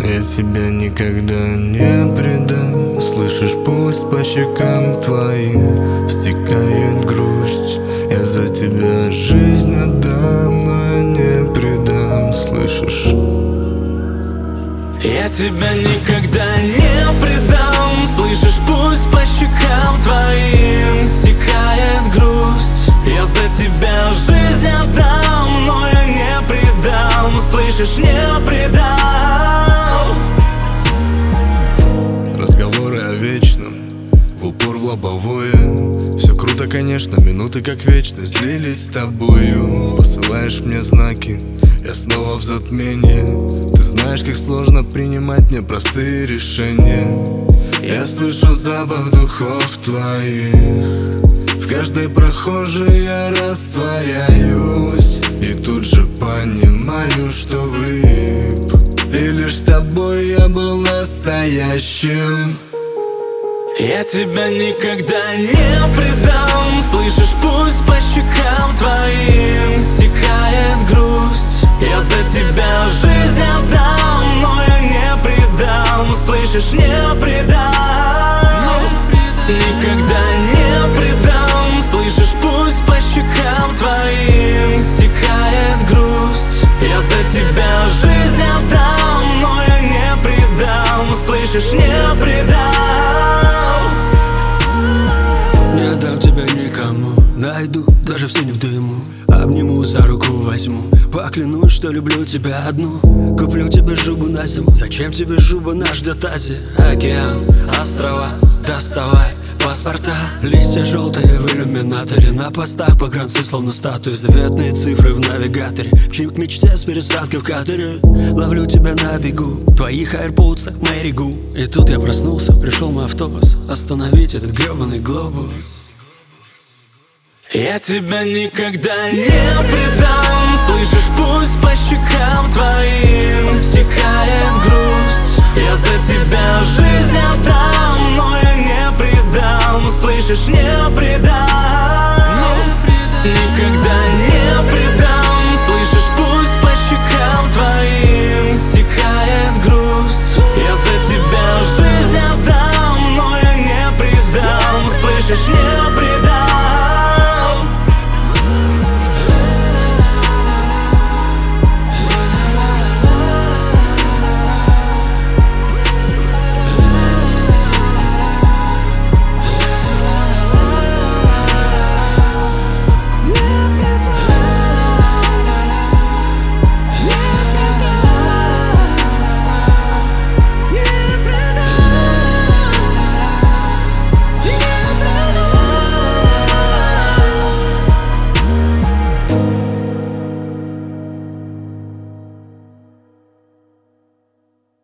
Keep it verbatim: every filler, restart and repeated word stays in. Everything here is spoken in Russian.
Я тебя никогда не предам. Слышишь, пусть по щекам твоим стекает грусть. Я за тебя жизнь отдам, но я не предам. Слышишь? Я тебя никогда не предам. Слышишь, пусть по щекам твоим стекает грусть. Я за тебя жизнь отдам, но я не предам. Слышишь, не предам. Разговоры о вечном, в упор в лобовое. Все круто, конечно, минуты как вечность длились с тобою. Посылаешь мне знаки, я снова в затмении. Ты знаешь, как сложно принимать непростые решения. Я слышу запах духов твоих. В каждой прохожей я растворяюсь. И тут же понимаю, что влип. И лишь с тобой я был настоящим. Я тебя никогда не предам. Слышишь, пусть по щекам твоим стекает грусть. Я за тебя жизнь отдам, но я не предам. Слышишь, не предам. Никогда не предам. Слышишь, пусть по щекам твоим стекает грусть. Я за тебя жизнь отдам, но я не предам. Слышишь, не предам. Не отдам тебя никому, найду даже в синем дыму. Обниму, за руку возьму, поклянусь, что люблю тебя одну. Куплю тебе жубу на зиму, зачем тебе жуба, нас ждет Азия. Океан, острова, доставай паспорта. Листья желтые в иллюминаторе, на постах погранцы словно статуи. Заветные цифры в навигаторе, мчим к мечте с пересадкой в катере. Ловлю тебя на бегу, в твоих аирподсах Мэри Гу. И тут я проснулся, пришел мой автобус остановить этот гребаный глобус. Я тебя никогда не предам. Слышишь, пусть по щекам